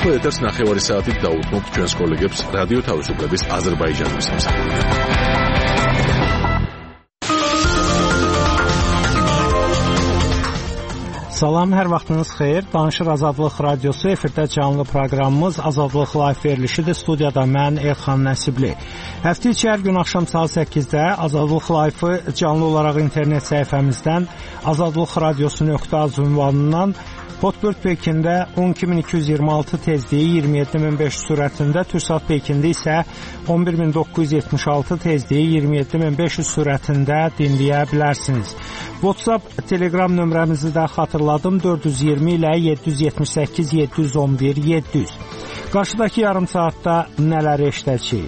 ახლა ეთერს 9 საათით დაუთმობთ ჩვენს კოლეგებს რადიო თავისუფლების აზერბაიჯანის სამსახურში. Salam, hər vaxtınız xeyir. Danışır Azadlıq Radiosu, efirdə canlı proqramımız Azadlıq Live verilişidir. Studiyada mən Elxan Nəsibli. Həftə içi hər gün axşam saat 8-də Azadlıq Live-ı canlı olaraq internet səhifəmizdən azadlıqradiosu.az ünvanından Hotbird Pekində 12226 tezliyi 27500 sürətində, Türksat Pekində isə 11976 tezliyi 27500 sürətində dinləyə bilərsiniz. WhatsApp, Telegram nömrəmizi də xatırladım, 420 ilə 778 711 700. Qarşıdakı yarım saatda nələr eşidəcəyik?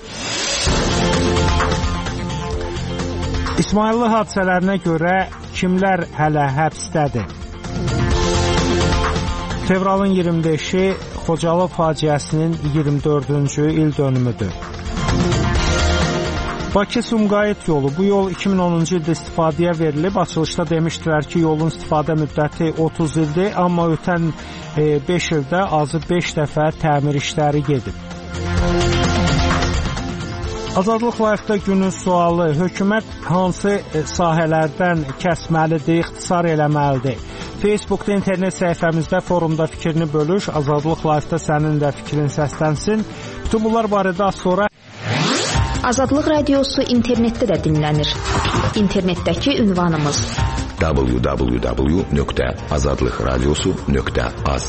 İsmayıllı hadisələrinə görə kimlər hələ həbsdədir? Fevralın 25-i Xocalı faciəsinin 24-cü il dönümüdür. Bakı-Sumqayıt yolu. Bu yol 2010-cu ildə istifadəyə verilib. Açılışda demişdilər ki, yolun istifadə müddəti 30 ildir, amma ötən 5 ildə azı 5 dəfə təmir işləri gedib. Azadlıq Live-da günün sualı: hökumət hansı sahələrdən kəsməlidir, ixtisar eləməlidir? Facebookda, internet səhifəmizdə, forumda fikrini bölüş. Azadlıq Live-da sənin də fikrin səslənsin. Bütün bunlar barədə az sonra. Azadlıq Radiosu internetdə də dinlənir. İnternetdəki ünvanımız www.azadlıqradiosu.az.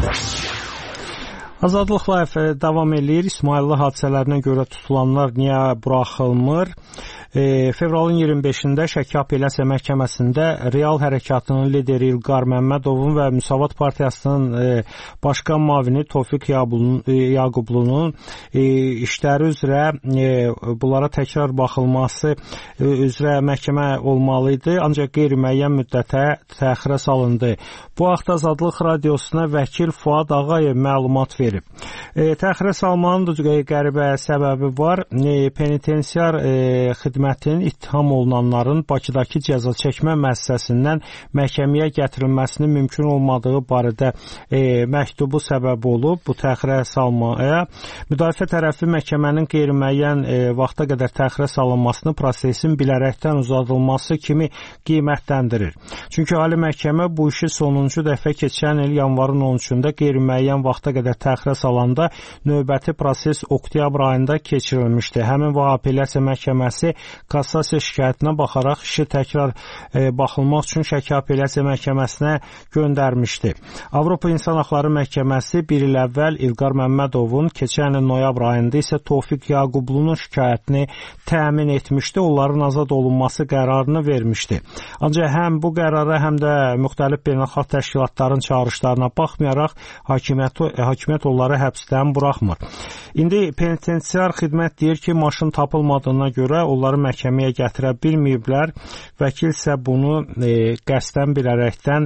Azadlıq Live davam eləyir. İsmayıllı hadisələrinə görə tutulanlar niyə buraxılmır? Fevralın 25-də Şəki Apellyasiya Məhkəməsində Real Hərəkatının lideri İlqar Məmmədovun və Müsavat Partiyasının başqan müavini Tofiq Yaqublunun işləri üzrə bunlara təkrar baxılması üzrə məhkəmə olmalı idi, ancaq qeyri-müəyyən müddətə təxirə salındı. Bu haqda Azadlıq Radiosuna vəkil Fuad Ağayev məlumat verib. Təxirə salmanın qəribə səbəbi var. Penitensiar xidmətin ittiham olunanların Bakıdakı cəza çəkmə müəssisəsindən məhkəməyə gətirilməsinin mümkün olmadığı barədə məktubu səbəb olub bu təxirə salmaya. Müdafiə tərəfi məhkəmənin qeyri-müəyyən vaxta qədər təxirə salınmasını prosesin bilərəkdən uzadılması kimi qiymətləndirir. Çünki Ali Məhkəmə bu işi sonuncu dəfə keçən il yanvarın 13-də qeyri-müəyyən vaxta qədər təxirə salanda növbəti proses oktyabr ayında keçirilmişdi. Həmin vaxt Apellyasiya Məhkəməsi kassasiya şikayətinə baxaraq işi təkrar baxılmaq üçün Şəki Apellyasiya Məhkəməsinə göndərmişdi. Avropa İnsan Haqları Məhkəməsi bir il əvvəl İlqar Məmmədovun, keçən il noyabr ayında isə Tofiq Yaqublunun şikayətini təmin etmişdi, onların azad olunması qərarını vermişdi. Ancaq həm bu qərara, həm də müxtəlif beynəlxalq təşkilatların çağırışlarına baxmayaraq hakimiyyət onları həbsdən buraxmır. İndi penitensiar xidmət deyir ki, maşın tapılmadığına görə onları məhkəməyə gətirə bilməyiblər. Vəkil isə bunu qəsdən bilərəkdən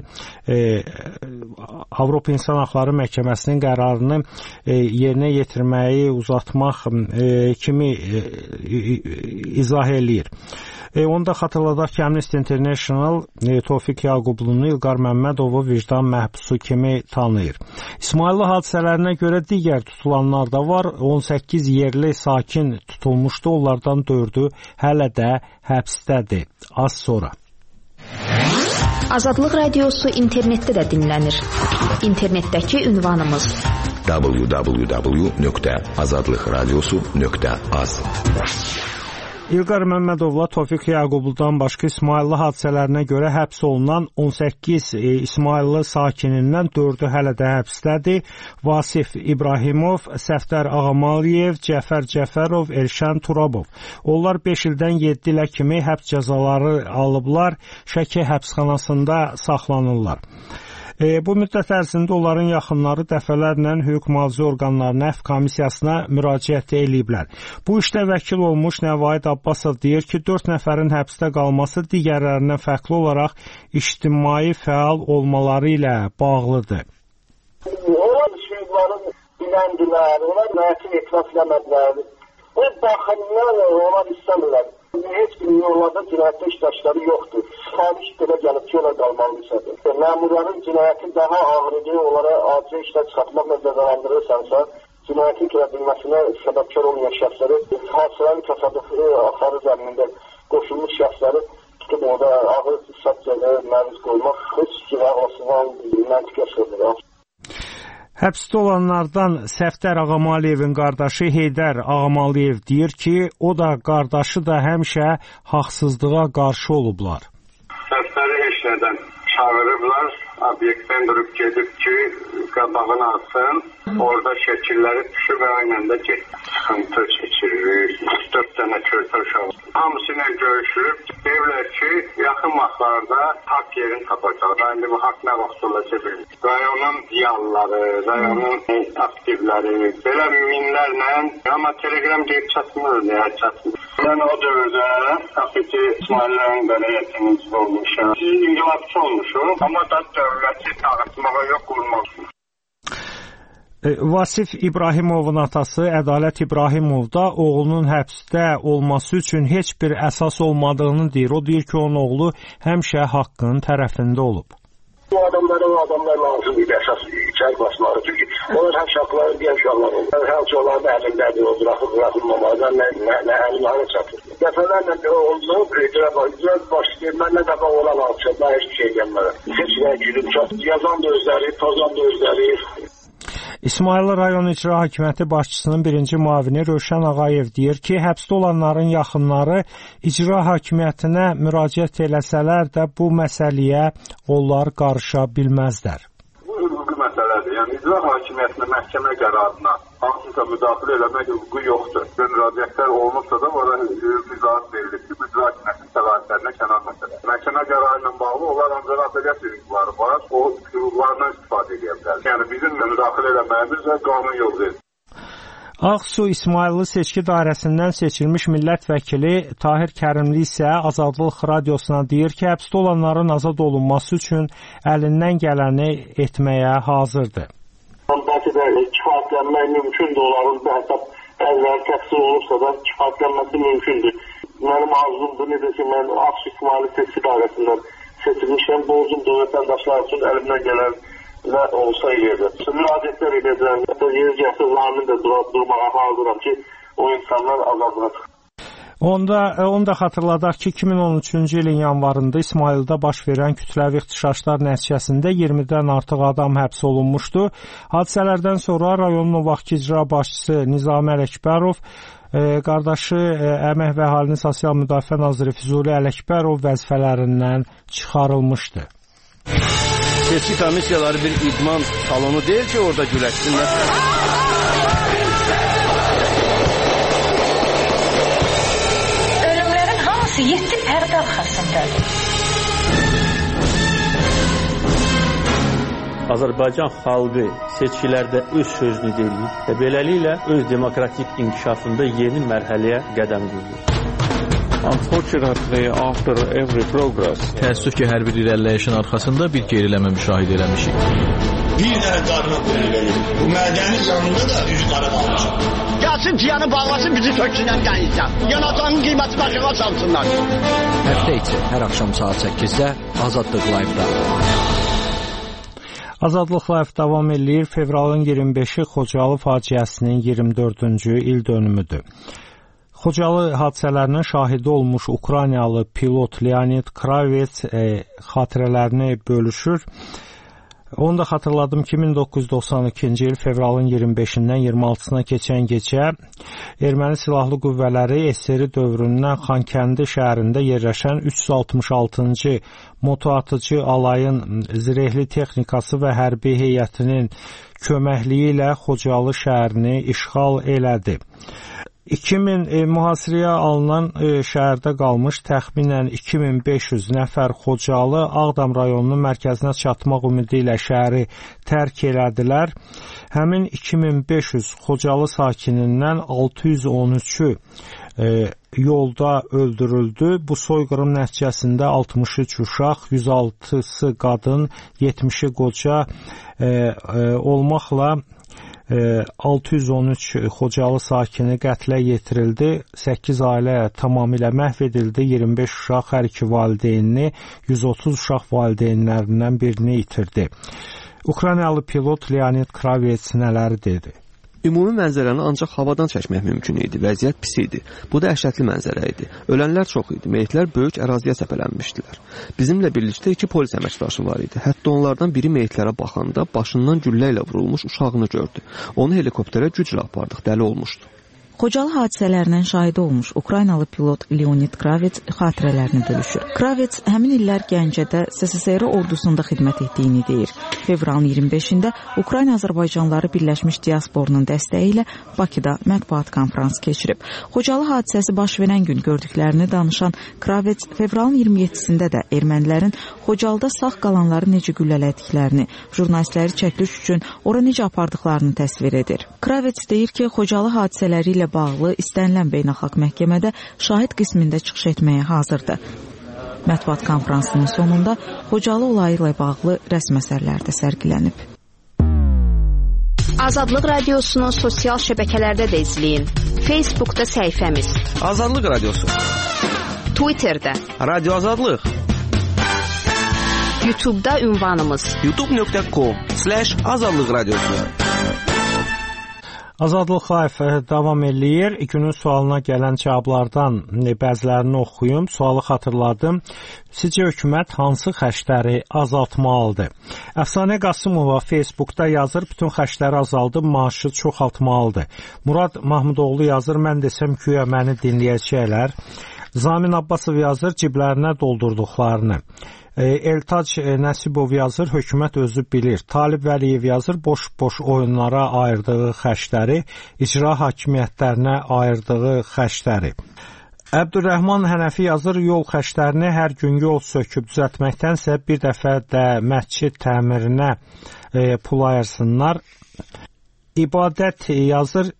Avropa İnsan Haqları Məhkəməsinin qərarını yerinə yetirməyi uzatmaq kimi izah eləyir. Onu da xatırladaq ki, Amnesty International Tofiq Yaqublunu İlqar Məmmədovu vicdan məhbusu kimi tanıyır. İsmayıllı hadisələrinə görə digər tutulanlar da var. 18 yerli sakin tutulmuşdu. Onlardan 4-ü hələ də həbsdədir. Az sonra. Azadlıq Radiosu internetdə də dinlənir. İnternetdəki ünvanımız www.azadlıqradiosu.az. İlqar Məmmədovla Tofiq Yaqubludan başqa İsmayıllı hadisələrinə görə həbs olunan 18 İsmayıllı sakinindən 4-ü hələ də həbsdədir. Vasif İbrahimov, Səfdər Ağamaliyev, Cəfər Cəfərov, Elşən Turabov. Onlar 5 ildən 7 ilə kimi həbs cəzaları alıblar, Şəki həbsxanasında saxlanırlar. Bu müddət ərzində onların yaxınları dəfələrlə hüquq-mühafizə orqanlarına, əfv komissiyasına müraciət ediblər. Bu işdə vəkil olmuş Nəvaid Abbasov deyir ki, 4 nəfərin həbsdə qalması digərlərindən fərqli olaraq ictimai fəal olmaları ilə bağlıdır. Onlar şeylərin biləndilər, onlar məhkum etiraf eləmədilər. O baxımdan onlar istəmirlər. Heç bir yollarda cinayətdə iştirakçıları yoxdur. Sifariş belə gəlib ki, yola qalmalıdır. Məmurların cinayəti daha ağır idi, onlara acil işlər çıxartmaqla cəzalandırırsansa, cinayətin törədilməsinə səbəbkar olmayan şəxsləri, hadisələrin təsadüfi axarı zəminində qoşulmuş şəxsləri tutub orada ağır hissat cəzaya məruz qoymaq heç bir ağlasından məntiqə sığmır. Həbsdə olanlardan Səfdər Ağamalıyevin qardaşı Heydər Ağamalıyев deyir ki, o da qardaşı da həmişə haqsızlığa qarşı olublar. Səfdəri heç nədən çağırıblar, obyektdən durub gedib ki, qabağını alsın, orada şəkilləri düşüb və aynən də getdi. Sıxıntı keçiririk, 4 dənə körpə uşağı. Hamısıyla görüşürüb, deyirlər ki, yaxın vaxtlarda haqq yerini tapacaq. İndi bu haqq nə vaxt olacaq bilir. Rayonun ziyalıları, rayonun aktivləri, belə minlərlə, amma telegram deyib çatmır, çatmır. Mən o dövrdə Afeti İsmaillərin bələdiyyətimiz olmuşam. İnqilabçı olmuşum, amma da dövləti dağıtmağa yox, qurmaq. Vasif İbrahimovun atası Ədalət İbrahimov da oğlunun həbsdə olması üçün heç bir əsas olmadığını deyir. O deyir ki, onun oğlu həmişə haqqın tərəfində olub. Bu adamlar lazımdır əsas içəri basmaları. Çünki onlar həm şahları, digər uşaqlar olur. Hər uşaqlar da əlindədir, o bıraxılmamalıdır, nə əlimlərə çatır. Dəfələrlə oldu, icra başlayır, mənlə qabaq olan alçaqlar heç bir şey gəlmədi. Heç nə gülüm çox, yazan da özləri, tozan da özləri. İsmayıl rayon icra hakimiyyəti başçısının birinci müavini Rövşən Ağayev deyir ki, həbsdə olanların yaxınları icra hakimiyyətinə müraciət eləsələr də bu məsələyə onlar qarışa bilməzlər. Bu hüquqi məsələdir. Yəni icra hakimiyyətinə məhkəmə qərarına hansısa müdaxilə eləmək hüququ yoxdur. Müraciətlər olunubsa da ora izahat verilir ki, icra hakimiyyətinin səlahiyyətlərinə kənar məsələ. Məhkəmə qərarı ilə bağlı onlar ancaq apellyasiya hüquqları var. O hüquqlarından istifadə edə bilər. Yəni bizim müdaxilə eləməyimiz və qanun yol verir. Ağsu İsmayıllı seçki dairəsindən seçilmiş millət vəkili Tahir Kərimli isə Azadlıq radiosuna deyir ki, həbsdə olanların azad olunması üçün əlindən gələni etməyə hazırdır. Bəlkə də kifayətlənmək mümkündür, onların da hesab əvvəl təqsir olursa da kifayətlənməsi mümkündür. Mənim arzumdur, necə ki, mən Ağsu İsmayıllı seçki dairəsindən seçilmişəm, borcumdur vətəndaşlar üçün əlimdən gələn və olsa eləyəcək. Müraciətlər edəcəm, yeni cəhsizlərimin də durmağa hazıram ki, o insanlar azadlığa çıxır. Onu da xatırladaq ki, 2013-cü ilin yanvarında İsmayılda baş verən kütləvi ixtişaşlar nəticəsində 20-dən artıq adam həbs olunmuşdu. Hadisələrdən sonra rayonun o vaxtki icra başçısı Nizami Ələkbərov, qardaşı Əmək və Əhalinin Sosial Müdafiə naziri Füzuli Ələkbərov vəzifələrindən çıxarılmışdı. Seçki komissiyaları bir idman salonu deyil ki, orada güləşsinlər. Ölümlərin hamısı 7 pərdə arxasındadır. Azərbaycan xalqı seçkilərdə öz sözünü deyir və beləliklə öz demokratik inkişafında yeni mərhələyə qədəm qoyur. Təəssüf ki, hər bir irəliləyişin arxasında bir geriləmə müşahidə eləmişik. Bir dənə qarına qoyulur. Bu mədəni yanında da üzü qara qalmışıq. Gəlsin tiyanı bağlasın, bizi töksünən qənizdən. Yanacağının qiyməti başına salsınlar. Həftə içi hər axşam saat 8-də Azadlıq Live-da. Azadlıq Live davam eləyir. Fevralın 25-i Xocalı faciəsinin 24-cü il dönümüdür. Xocalı hadisələrinin şahidi olmuş Ukraynalı pilot Leonid Kravets xatirələrini bölüşür. Onu da xatırladım ki, 1992-ci il fevralın 25-dən 26-sına keçən gecə erməni silahlı qüvvələri SSR dövründən Xankəndi şəhərində yerləşən 366-cı motoatıcı alayın zirehli texnikası və hərbi heyətinin köməkliyi ilə Xocalı şəhərini işğal elədi. 2000 mühasirəyə alınan şəhərdə qalmış təxminən 2500 nəfər Xocalı Ağdam rayonunun mərkəzinə çatmaq ümidi ilə şəhəri tərk elədilər. Həmin 2500 Xocalı sakinindən 613-ü yolda öldürüldü. Bu soyqırım nəticəsində 63 uşaq, 106-sı qadın, 70-i qoca olmaqla 613 Xocalı sakini qətlə yetirildi, 8 ailə tamamilə məhv edildi, 25 uşaq hər iki valideynini, 130 uşaq valideynlərindən birini itirdi. Ukraynalı pilot Leonid Kravets nələri dedi? Ümumi mənzərəni ancaq havadan çəkmək mümkün idi. Vəziyyət pis idi. Bu dəhşətli mənzərə idi. Ölənlər çox idi. Meyitlər böyük əraziyə səpələnmişdilər. Bizimlə birlikdə 2 polis əməkdaşı var idi. Hətta onlardan biri meyitlərə baxanda başından güllə ilə vurulmuş uşağını gördü. Onu helikopterə güclə apardıq. Dəli olmuşdu. Xocalı hadisələrindən şahidi olmuş Ukraynalı pilot Leonid Kravets xatirələrini bölüşür. Kravets həmin illər Gəncədə SSR ordusunda xidmət etdiyini deyir. Fevralın 25-də Ukrayna Azərbaycanlıları Birləşmiş Diasporunun dəstəyi ilə Bakıda mətbuat konfransı keçirib. Xocalı hadisəsi baş verən gün gördüklərini danışan Kravets fevralın 27-sində də ermənilərin Xocalıda sağ qalanları necə güllələdiklərini, jurnalistləri çəkiliş üçün ora necə apardıqlarını təsvir edir. Kravets deyir ki, Xocalı hadisələri ilə bağlı istənilən beynəlxalq məhkəmədə şahid qismində çıxış etməyə hazırdır. Mətbuat konfransının sonunda Xocalı olayı ilə bağlı rəsmi əsərlər də sərgilənib. Azadlıq Radiosunu sosial şəbəkələrdə də izləyin. Facebookda səhifəmiz Azadlıq Radiosu, Twitterdə Radio Azadlıq, YouTube'da ünvanımız youtube.com/Azadlıq Radiosu. Azadlıq Live davam eləyir. Günün sualına gələn cavablardan bəzilərini oxuyum. Sualı xatırladım. Sizcə hökumət hansı xərcləri azaltmalıdır? Əfsanə Qasımova Facebookda yazır, bütün xərcləri azaldıb, maaşı çoxaltmalıdır. Murad Mahmudoğlu yazır, mən desəm güya məni dinləyəcəklər. Zamin Abbasov yazır, ciblərinə doldurduqlarını. Eltac Nəsibov yazır, hökumət özü bilir. Talib Vəliyev yazır, boş-boş oyunlara ayırdığı xərcləri, icra hakimiyyətlərinə ayırdığı xərcləri. Əbdürrəhman Hənəfi yazır, yol xərclərini hər gün yol söküb düzəltməkdənsə bir dəfə də məscid təmirinə pul ayırsınlar. İbadət yazır,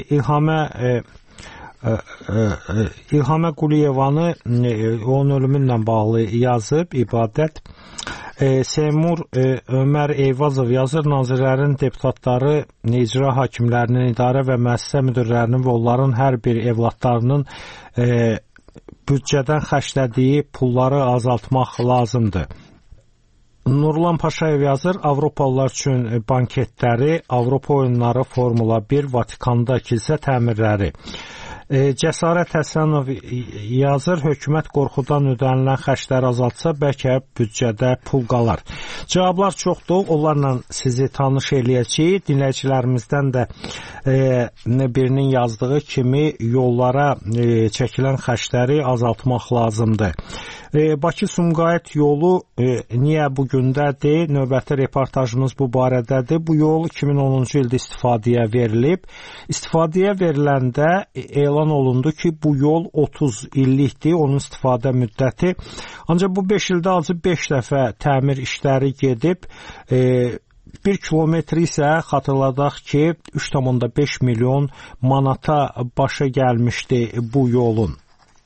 İlhamə Quliyevanı onun ölümünlə bağlı yazıb, İbadət. Seymur Ömər Eyvazov yazır, nazirlərin, deputatları, icra hakimlərinin, idarə və müəssisə müdirlərinin və onların hər bir evladlarının büdcədən xərclədiyi pulları azaltmaq lazımdır. Nurlan Paşayev yazır, Avropalılar üçün banketləri, Avropa oyunları, Formula 1, Vatikanda kilsə təmirləri. Cəsarət Həsənov yazır, hökumət qorxudan ödənilən xərcləri azaltsa, bəlkə büdcədə pul qalar. Cavablar çoxdur, onlarla sizi tanış eləyəcəyik. Dinləyicilərimizdən də birinin yazdığı kimi yollara çəkilən xərcləri azaltmaq lazımdır. Bakı-Sumqayıt yolu niyə bu gündədir? Növbəti reportajımız bu barədədir. Bu yol 2010-cu ildə istifadəyə verilib. İstifadəyə veriləndə elan olundu ki, bu yol 30 illikdir, onun istifadə müddəti. Ancaq bu 5 ildə azı 5 dəfə təmir işləri gedib. 1 kilometr isə xatırladaq ki, 3,5 milyon manata başa gəlmişdi bu yolun.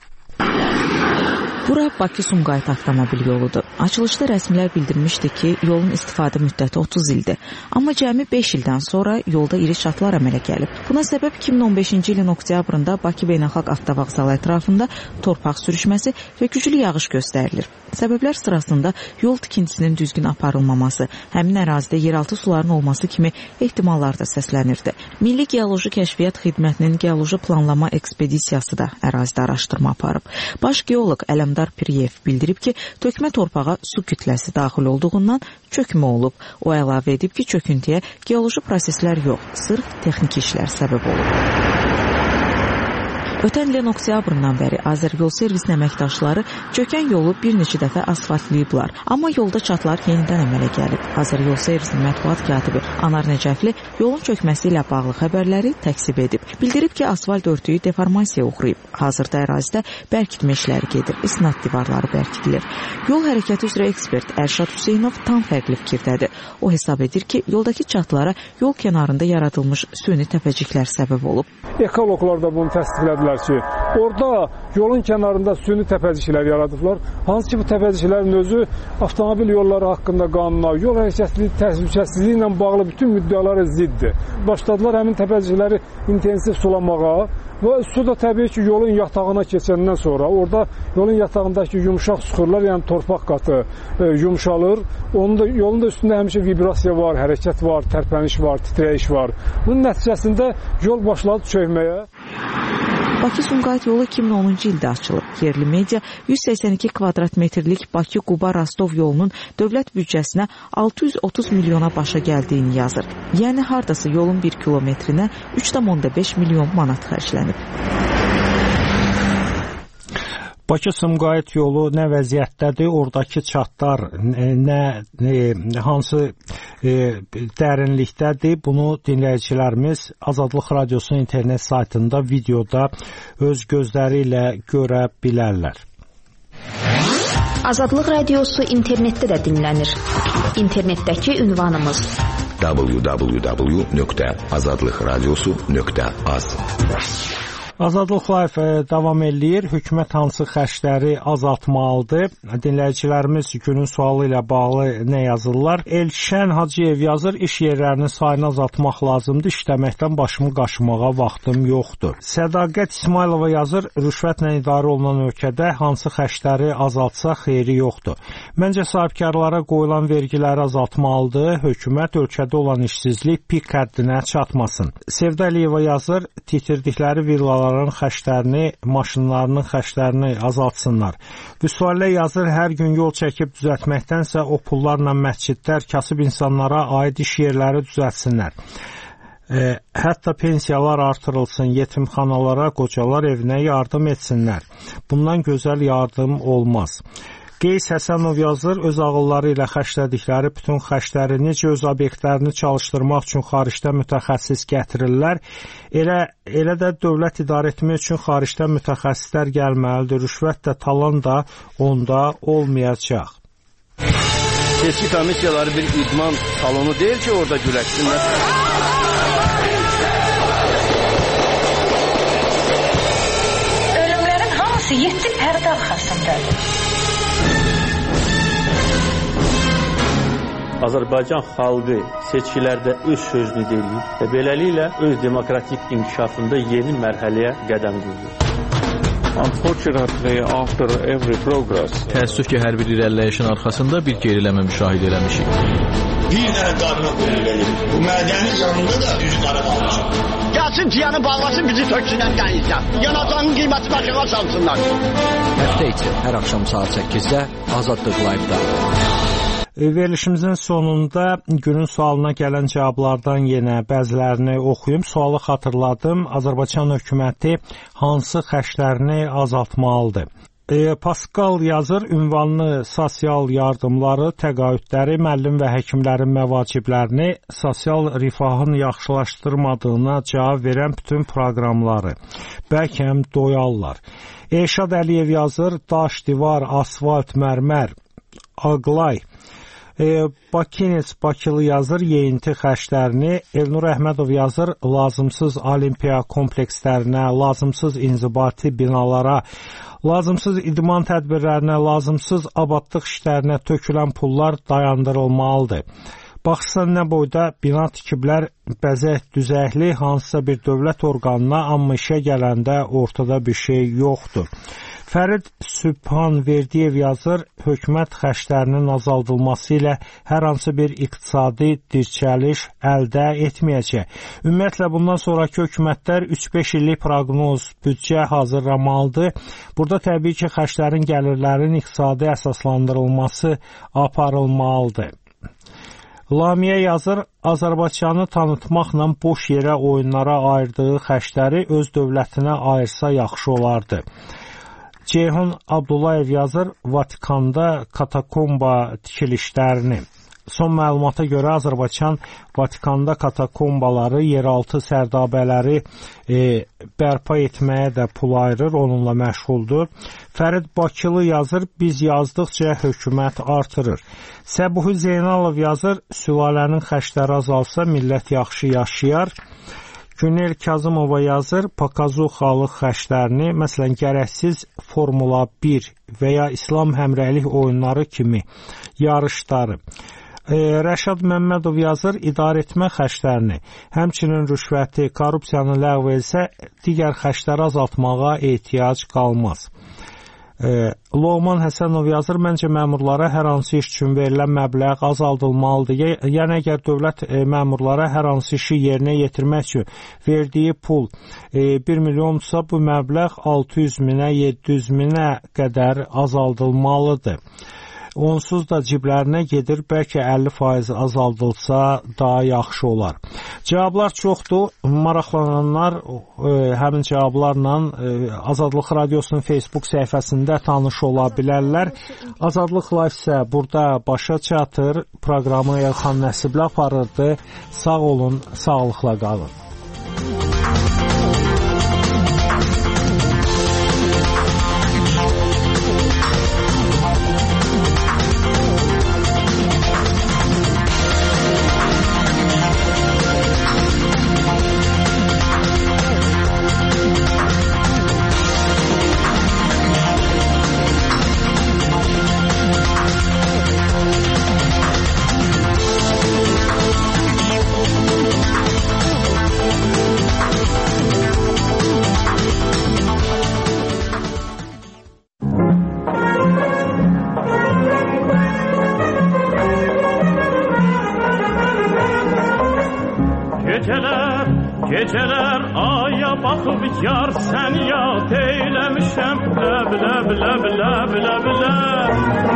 Bura Bakı-Sumqayıt avtomobil yoludur. Açılışda rəsmilər bildirmişdi ki, yolun istifadə müddəti 30 ildir. Amma cəmi 5 ildən sonra yolda iri çatlar əmələ gəlib. Buna səbəb 2015-ci ilin oktyabrında Bakı Beynəlxalq Avtovağzalı ətrafında torpaq sürüşməsi və güclü yağış göstərilir. Səbəblər sırasında yol tikintisinin düzgün aparılmaması, həmin ərazidə yeraltı suların olması kimi ehtimallar da səslənirdi. Milli Geoloji Kəşfiyyat Xidmətinin geoloji planlama ekspedisiyası da ərazidə araşdırma aparıb. Baş geoloq Ələmdar Piriyev bildirib ki, tökmə torpağa su kütləsi daxil olduğundan çökmə olub. O əlavə edib ki, çöküntüyə geoloji proseslər yox, sırf texniki işlər səbəb olub. Ötən ilin oktyabrından bəri Azəryol Servisin əməkdaşları çökən yolu bir neçə dəfə asfaltlayıblar. Amma yolda çatlar yenidən əmələ gəlib. Azəryol Servisin mətbuat katibi Anar Nəcəfli yolun çökməsi ilə bağlı xəbərləri təksib edib. Bildirib ki, asfalt örtüyü deformasiyaya uğrayıb. Hazırda ərazidə bərkitmə işləri gedir. İsnad divarları bərkidilir. Yol hərəkəti üzrə ekspert Ərşad Hüseynov tam fərqli fikirdədir. O hesab edir ki, yoldakı çatlara yol kənarında yaradılmış süni təpəciklər səbəb olub. Ekoloqlar da bunu təsdiqlədilər ki, Orada yolun kənarında süni təpəciklər yaradıblar. Hansı ki bu təpəciklərin özü avtomobil yolları haqqında qanuna, yol hərəkətsizliyi, təhlükəsizliyi ilə bağlı bütün müddəalara ziddir. Başladılar həmin təpəcikləri intensiv sulamağa və su da təbii ki yolun yatağına keçəndən sonra orada yolun yatağındakı yumşaq suxurlar, yəni torpaq qatı yumşalır. Yolun da üstündə həmişə vibrasiya var, hərəkət var, tərpəniş var, titrəyiş var. Bunun nəticəsində yol başladı çökməyə. Bakı-Sumqayıt yolu 2010-cu ildə açılıb. Yerli media 182 kvadrat metrlik Bakı-Quba-Rastov yolunun dövlət büdcəsinə 630 milyona başa gəldiyini yazır. Yəni hardasa yolun 1 kilometrinə 3,5 milyon manat xərclənib. Bakı-Sumqayıt yolu nə vəziyyətdədir? Oradakı çatlar hansı dərinlikdədir? Bunu dinləyicilərimiz Azadlıq Radiosunun internet saytında videoda öz gözləri ilə görə bilərlər. Azadlıq Radiosu internetdə də dinlənir. İnternetdəki ünvanımız www.azadlıqradiosu.az. Azadlıq Live davam eləyir. Hökumət hansı xərcləri azaltmalıdır? Dinləyicilərimiz günün sualı ilə bağlı nə yazırlar? Elşən Hacıyev yazır, iş yerlərinin sayını azaltmaq lazımdır, işləməkdən başımı qaşımağa vaxtım yoxdur. Sədaqət İsmailova yazır, rüşvətlə idarə olunan ölkədə hansı xərcləri azaltsa xeyri yoxdur. Məncə sahibkarlara qoyulan vergiləri azaltmalıdır, hökumət ölkədə olan işsizlik pik həddinə çatmasın. Sevdə Əliyeva yazır, titirdikləri villalar xərclərini, maşınlarının xərclərini azaltsınlar. Vüsuallə yazır, hər gün yol çəkib düzəltməkdənsə o pullarla məscidlər, kasıb insanlara aid iş yerləri düzəltsinlər. Hətta pensiyalar artırılsın, yetimxanalara, qocalar evinə yardım etsinlər. Bundan gözəl yardım olmaz. Qeys Həsənov yazır, öz ağılları ilə xərclədikləri bütün xərcləri necə öz obyektlərini çalışdırmaq üçün xaricdən mütəxəssis gətirirlər, elə də dövlət idarə etmək üçün xaricdən mütəxəssislər gəlməlidir. Rüşvət də, talan da onda olmayacaq. Seçki komissiyaları bir idman salonu deyil ki, orada güləşsinlər. Ölümlərin hamısı 7 pərdə arxasındadır. Azərbaycan xalqı seçkilərdə öz sözünü deyir və beləliklə öz demokratik inkişafında yeni mərhələyə qədəm qoyur. Təəssüf ki, hər bir irəliləyişin arxasında bir geriləmə müşahidə eləmişik. Bir dənə qarına verir. Bu mədəni yanında da üz qara qalmışıq. Gəlsin ciyanı bağlasın, bizi töksünlər dənizdən. Yanacağın qiyməti başına salsınlar. Həftə içi hər axşam saat 8-də Azadlıq Live-da. Verilişimizin sonunda günün sualına gələn cavablardan yenə bəzilərini oxuyum. Sualı xatırladım. Azərbaycan hökuməti hansı xərclərini azaltmalıdır? Pascal yazır, ünvanlı sosial yardımları, təqaüdləri, müəllim və həkimlərin məvaciblərini, sosial rifahın yaxşılaşdırmadığına cavab verən bütün proqramları bəlkə həm doyarlar. Elşad Əliyev yazır, daş, divar, asfalt, mərmər, ağlay. Bakines Bakılı yazır, yeyinti xərclərini. Elnur Əhmədov yazır, lazımsız olimpiya komplekslərinə, lazımsız inzibati binalara, lazımsız idman tədbirlərinə, lazımsız abadlıq işlərinə tökülən pullar dayandırılmalıdır. Baxırsan nə boyda bina tikiblər, bəzək düzəkli hansısa bir dövlət orqanına, amma işə gələndə ortada bir şey yoxdur. Fərid Sübhan Verdiyev yazır, hökumət xərclərinin azaldılması ilə hər hansı bir iqtisadi dirçəliş əldə etməyəcək. Ümumiyyətlə, bundan sonraki hökumətlər 3-5 illik proqnoz, büdcə hazırlamalıdır. Burada təbii ki, xərclərin gəlirlərin iqtisadi əsaslandırılması aparılmalıdır. Lamiyə yazır, Azərbaycanı tanıtmaqla boş yerə oyunlara ayırdığı xərcləri öz dövlətinə ayırsa yaxşı olardı. Ceyhun Abdullayev yazır, Vatikanda katakomba tikilişlərini. Son məlumata görə Azərbaycan Vatikanda katakombaları, yeraltı sərdabələri bərpa etməyə də pul ayırır, onunla məşğuldur. Fərid Bakılı yazır, biz yazdıqca hökumət artırır. Səbuhi Zeynalov yazır, sülalənin xərcləri azalsa millət yaxşı yaşayar. Günel Kazımova yazır, pokazuxalıq xərclərini, məsələn, gərəksiz Formula 1 və ya İslam həmrəylik oyunları kimi yarışları. Rəşad Məmmədov yazır, idarəetmə xərclərini, həmçinin rüşvəti, korrupsiyanı ləğv etsə, digər xərcləri azaltmağa ehtiyac qalmaz. Loğman Həsənov yazır, məncə məmurlara hər hansı iş üçün verilən məbləğ azaldılmalıdır. Yəni, əgər dövlət məmurlara hər hansı işi yerinə yetirmək üçün verdiyi pul 1 milyondursa, bu məbləğ 600 minə, 700 minə qədər azaldılmalıdır. Onsuz da ciblərinə gedir, bəlkə 50% azaldılsa daha yaxşı olar. Cavablar çoxdur. Maraqlananlar həmin cavablarla Azadlıq Radiosunun Facebook səhifəsində tanış ola bilərlər. Azadlıq Live isə burada başa çatır. Proqramı Elxan Nəsiblə aparırdı. Sağ olun, sağlıqla qalın. Geceler aya bakıp yar sen yad eylemişem Ləb, ləb, ləb, ləb, ləb, ləb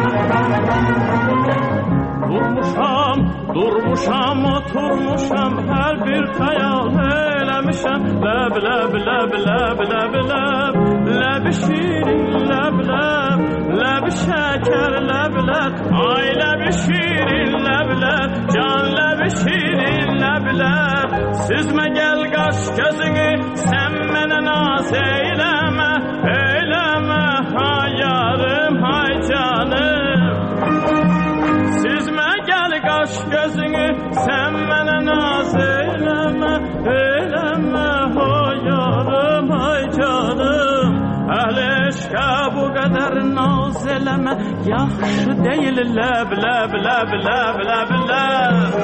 Durmuşam, oturmuşam Hər bir xəyal eylemişem Ləb, ləb, ləb, ləb, ləb, ləb Ləb-i şirin, ləb, ləb Ləb-i şəkər, ləb, ləb Ay, ləb-i şirin, ləb, ləb Can, ləb-i şirin, ləb, ləb Süzmə gəl qaş gözünü Sən mənə naz eyləmə Eyləmə, hay yarım, hay canım Süzmə gəl qaş gözünü Sən mənə naz eyləmə Eyləmə, hay yarım, hay canım Əhl-i eşqə bu qədər naz eləmə Yaxşı deyil, ləb, ləb, ləb, ləb, ləb, ləb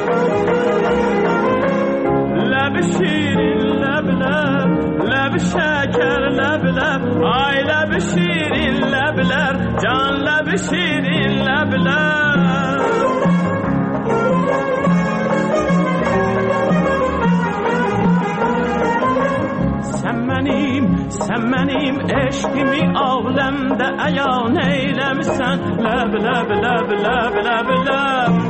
Ləb-i şirin, ləb, ləb Ləb-i şəkər, ləb, ləb Ay, ləb-i şirin, ləb, ləb Can, ləb-i şirin, ləb, ləb Sən mənim eşqimi ağləmdə əyan eyləmişsən Ləb, ləb, ləb, ləb, ləb, ləb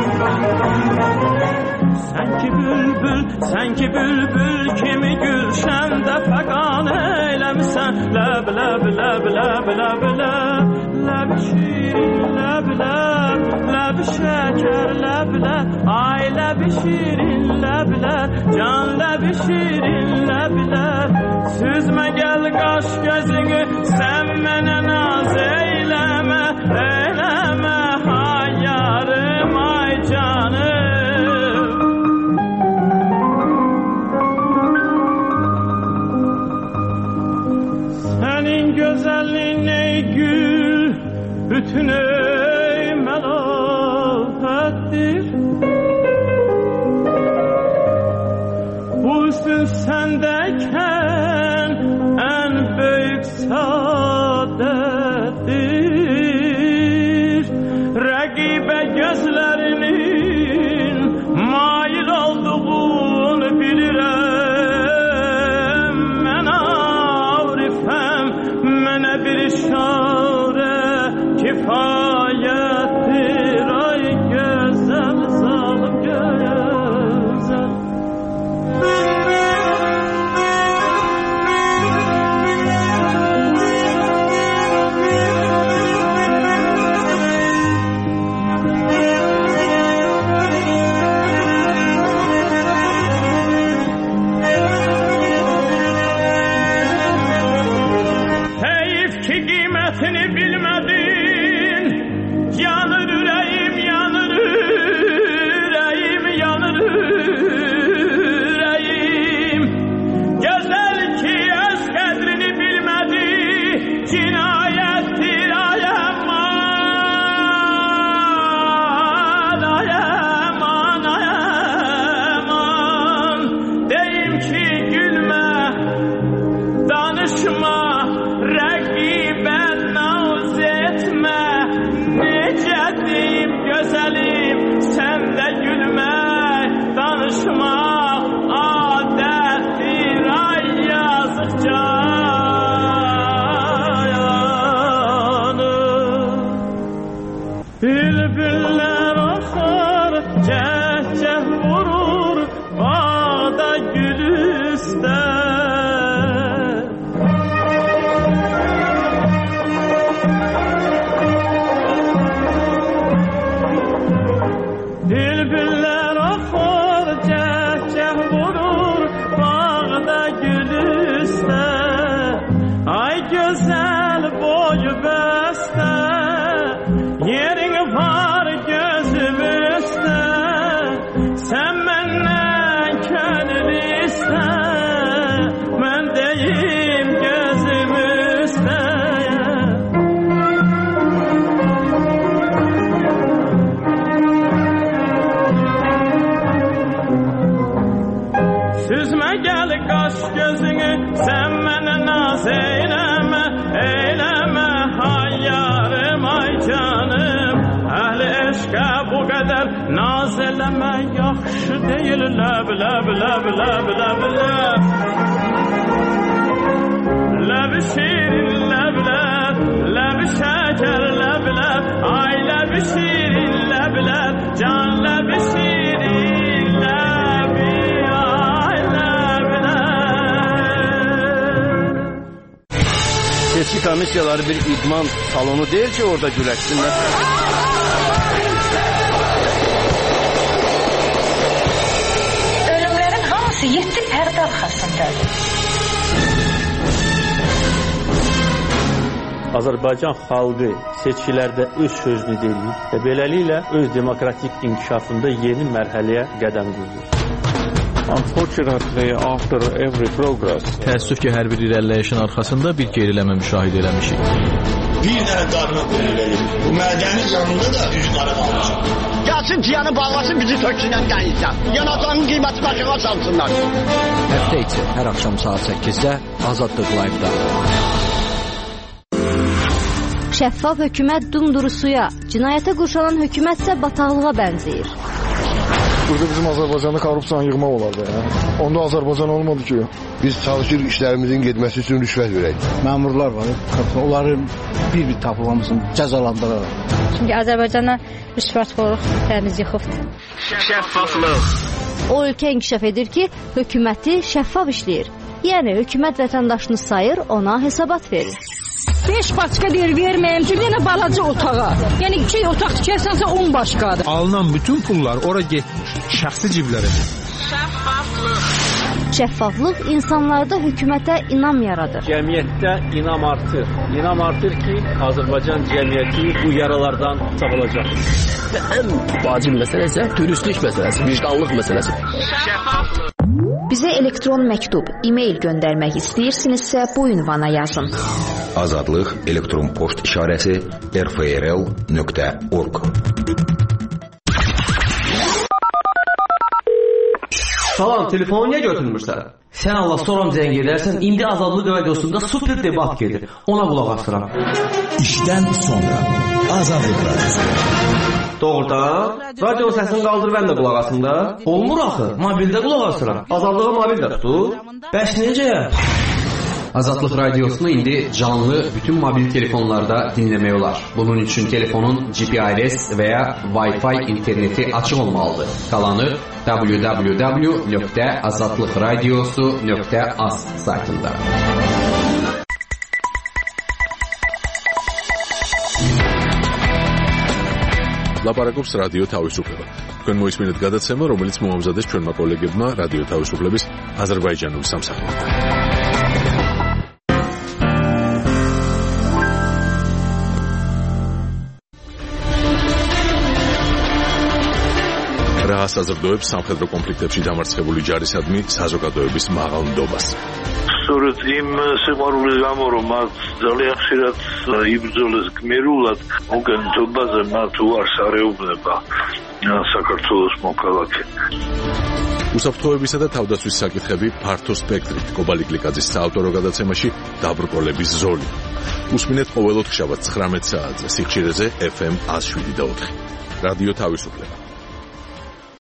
Sən ki bülbül kimi gülşəndə fəqan eyləmişsən Ləb, ləb, ləb, ləb, ləb, ləb Ləb-i şirin, ləb, ləb Ləb-i şəkər, ləb, ləb Ay, ləb-i şirin, ləb, ləb Can, ləb-i şirin, ləb, ləb Süzmə gəl qaş gözünü Sən mənə naz eyləmə Eyləmə, ay yarım, ay canım Sənin gözəlliyin ey gül Bütün ey məlahətdir Bu hüsn səndəykən ən böyük saadətdir naz eləmə yaxşı deyil, ləb, ləb, ləb, ləb, ləb, ləb. Ləb şirin, ləb, ləb, ləb şəkər, ləb, ləb, ay ləb şirin, ləb, ləb, can ləb şirin, ləb, ay ləb, ləb. Seçki komissiyaları bir idman salonu deyil ki, orada güləşsinlər. Ölümlərin hamısı 7 pərdə arxasındadır. Azərbaycan xalqı seçkilərdə öz sözünü deyir və beləliklə öz demokratik inkişafında yeni mərhələyə qədəm qoyur. Unfortunately, after every progress, təəssüf ki, hər bir irəliləyişin arxasında bir geriləmə müşahidə eləmişik. Bir dənə qarına qoyulur. Bu mədənin yanında da üç qarı qalmışıq. Gəlsin ciyanı bağlasın, bizi töksünən dəyilsən. Yanacağının qiyməti başına salsınlar. Həftə içi hər axşam saat 8-də Azadlıq Live-da. Şəffaf hökumət dumduru suya, cinayətə qurşanan hökumətsə bataqlığa bənzəyir. Burada bizim Azərbaycanda korrupsiyanı yığmaq olardı. Onda Azərbaycan olmadı ki. Biz çalışırıq işlərimizin getməsi üçün rüşvət verək. Məmurlar var, onları bir-bir tapılmasın, cəzalandıraraq. Çünki Azərbaycana rüşvətxorluq dəniz yıxıbdır. Şəffaflıq. O ölkə inkişaf edir ki, hökuməti şəffaf işləyir. Yəni hökumət vətəndaşını sayır, ona hesabat verir. 5 başqa deyir, verməyəm ki, yenə balaca otağa. Yəni 2 otaq tikərsənsə 10 başqadır. Alınan bütün pullar ora getmiş, şəxsi ciblərə. Şəffaflıq. Şəffaflıq insanlarda hökumətə inam yaradır. Cəmiyyətdə inam artır. İnam artır ki, Azərbaycan cəmiyyəti bu yaralardan sağalacaq. Ən vacib məsələ isə dürüstlük məsələsi, vicdanlıq məsələsi. Şəffaflıq. Bizə elektron məktub, e-mail göndərmək istəyirsinizsə bu ünvana yazın. Azadlıq elektron poçt işarəsi rfrl.org. Salam, telefonu niyə götürmürsən? Sən Allah soram zəng edərsən, indi Azadlıq radiosunda super debat gedir. Ona qulaq asıram. İşdən sonra Azadlıq radiosu. Doğrudan? Radio səsini qaldır, mən də qulaq asım da. Olmur axı, mobildə qulaq asıram. Azadlığı mobildə tutur. Bəs necə? Azadlıq radiosunu indi canlı bütün mobil telefonlarda dinləmək olar. Bunun üçün telefonun GPRS və ya Wi-Fi interneti açıq olmalıdır. Qalanı www.azadlıqradiosu.az saytında. ლაპარაკობს რადიო თავისუფლება. თქვენ მოისმინეთ გადაცემა, რომელიც მოამზადეს ჩვენმა კოლეგებმა რადიო თავისუფლების აზერბაიჯანულ სამსახურთან. რა საზრდოებს სამხედრო კონფლიქტებში დამარცხებული ჯარისადმი საზოგადოების მაღალ ნდობას. სწორედ იმ სიყვარულის გამო, რომ მათ ძალიან ხშირად იბრძოლეს გმირულად, მოგენთობაზე მათ უარს არეუბნება საქართველოს მოქალაქე. უსაფრთხოებისა და თავდაცვის საკითხები ფართო სპექტრით კობალი გლიკაძის საავტორო გადაცემაში დაბრკოლების ზოლი. უსმინეთ ყოველ ოთხშაბათს 19 საათზე სიხშირეზე FM 107.4. რადიო თავისუფლება.